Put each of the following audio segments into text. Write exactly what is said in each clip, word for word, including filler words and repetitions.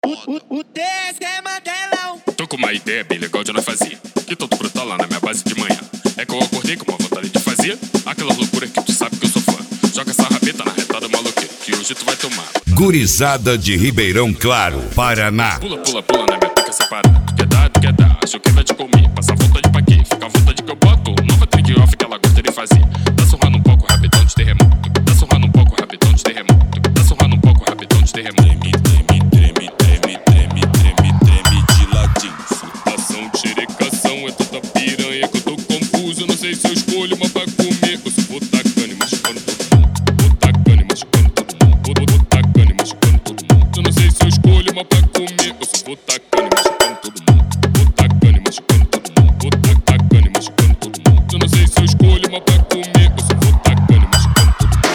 O, o D S é Mandelão. Tô com uma ideia bem legal de nós fazer, que todo brotar lá na minha base de manhã. É que eu acordei com uma vontade de fazer aquela loucura que tu sabe que eu sou fã. Joga essa rabeta na retada maluqueira, que hoje tu vai tomar. Gurizada de Ribeirão Claro, Paraná. Pula, pula, pula na minha pica separada. Tu quer dar, tu quer dar, acho que vai te comer. Passa vontade pra quê? Fica a vontade que eu boto. Nova trick off que ela gosta de fazer. Tá surrando um pouco, rapidão de terremoto. Tá surrando um pouco, rapidão de terremoto. Tá surrando um pouco, rapidão de terremoto. Treme, treme, treme, treme, treme, treme de ladinho. Situação de xerecação, é toda piranha que eu tô confuso. Não sei se eu escolho uma pra comer. Eu só vou tacando e machucando todo mundo. Vou tacando e machucando todo mundo. Vou, vou tacando e machucando todo mundo. Eu não sei se eu escolho uma pra comer. Eu só vou tacando e machucando todo mundo. Vou tacando e machucando todo mundo. Vou tacando e machucando todo mundo. Eu não sei se eu escolho uma pra comer. Eu só vou tacando e machucando todo mundo.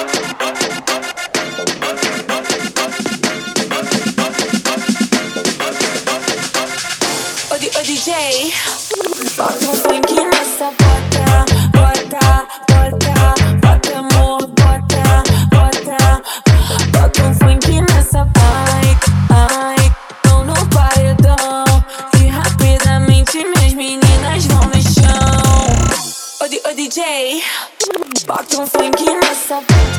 Ô, ô D J, bota um funk nessa bota, bota, bota, bota amor, bota, bota, bota um funk nessa ai, ai, tô no paredão e rapidamente minhas meninas vão no chão. Ô, ô D J, bota um funk nessa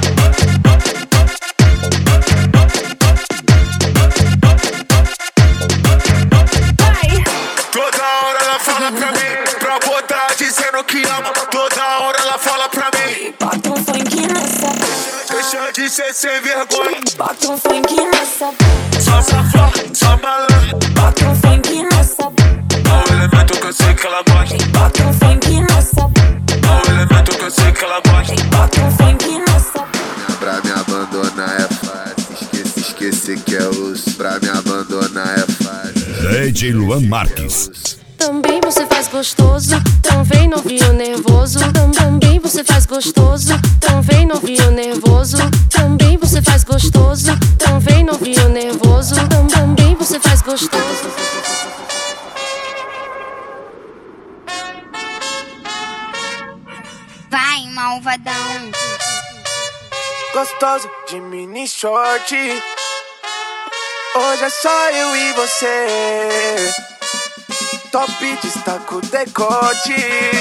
Toda hora ela fala pra mim, pra botar dizendo que ama. Toda hora ela fala pra mim, bota um funk nessa deixa de ser sem vergonha. bota um funk nessa Só safado, só malandro. bota um funk nessa É o elemento que eu sei que ela gosta. bota um funk nessa É o elemento que eu sei que ela gosta. bota um funk nessa. Pra me abandonar é fácil, esquece, esquecer que é osso. Pra me abandonar é fácil. D J Luan Marques. Também você faz gostoso, então vem novinho nervoso. Tam- Também você faz gostoso, então vem novinho nervoso. Também você faz gostoso, então vem novinho nervoso. Tam- Também você faz gostoso. Vai, malvadão. Gostoso de mini short. Hoje é só eu e você. Top destaca o decote.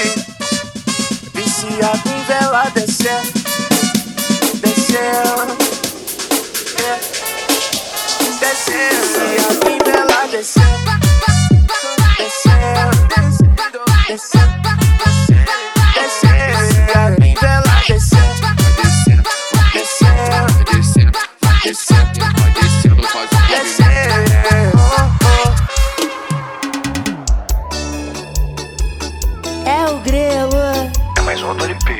Viciado em vela descendo, descendo, é, descendo. Viciado em vela descendo, descendo, descendo, descendo, viciado em vela descendo, descendo, descendo, descendo, descendo, descendo. É o grelo. É mais um Dori P.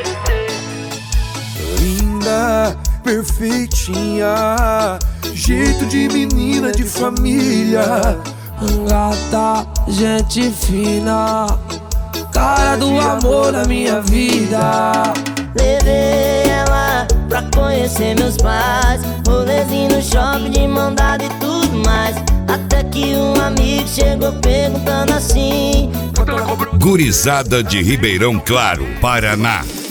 Linda, perfeitinha, jeito de menina de família. Gata, gente fina, cara do amor na minha vida. Levei ela pra conhecer meus pais, rolezinho no shopping de mão dada e tudo mais. Até que um amigo chegou perguntando assim: Gurizada de Ribeirão Claro, Paraná.